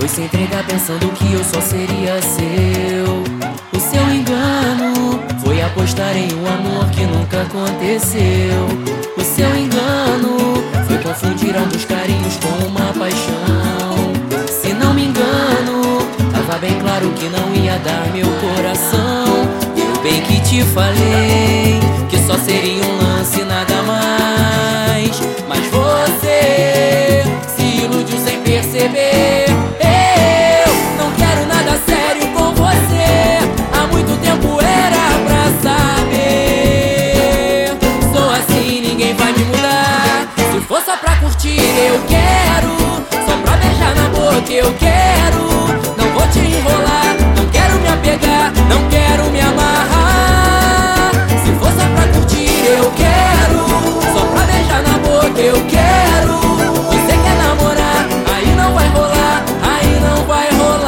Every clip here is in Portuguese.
se entregar pensando que eu só seria seu. O seu engano foi apostar em um amor que nunca aconteceu. O seu engano foi confundir ambos carinhos com uma paixão. Se não me engano, tava bem claro que não ia dar meu coração. Eu bem que te falei que só seria um lance, nada mais. Mas você se iludiu sem perceber. Eu não quero nada sério com você. Há muito tempo era pra saber. Sou assim, ninguém vai me mudar. Se for só pra curtir, eu quero. Só pra beijar na boca, eu quero. Não vou te enrolar, não quero me apegar, não quero me amarrar. Se for só pra curtir, eu quero. Só pra beijar na boca, eu quero. Você quer namorar, aí não vai rolar, aí não vai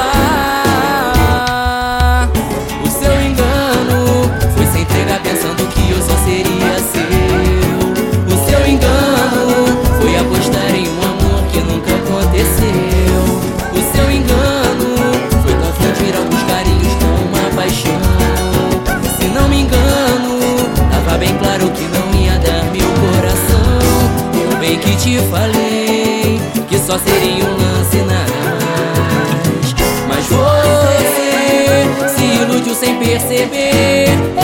rolar. O seu engano foi se entregar pensando que eu só seria seu. O seu engano foi apostar em um amor que nunca aconteceu. O seu engano foi confundir alguns carinhos com uma paixão. Se não me engano, tava bem claro que não ia dar meu coração. Eu bem que te falei que só seria um lance, nada mais. Mas você se iludiu sem perceber.